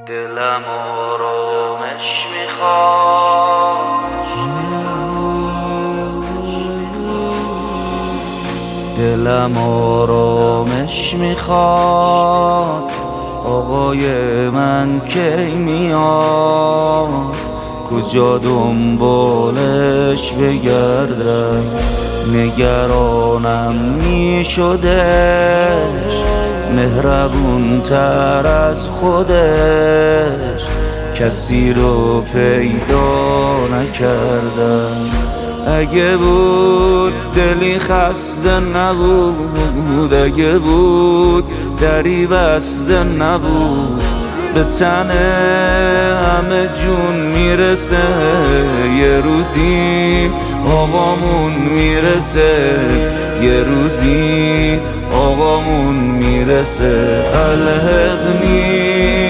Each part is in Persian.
دلم آرامش میخواد، دلم آرامش میخواد. آقای من کی میاد؟ کجا دنبالش بگردم؟ نگرانم میشدش، مهربون تر از خودش کسی رو پیدا نکردم. اگه بود دلی خسته نبود، اگه بود دری بسته نبود، به تن همه جون میرسه یه روزی آقامون میرسه، یه روزی آقامون میرسه. الحقنی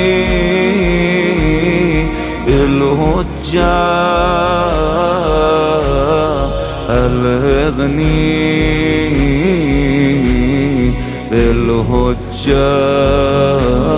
بالحجة، الحقنی بالحجة.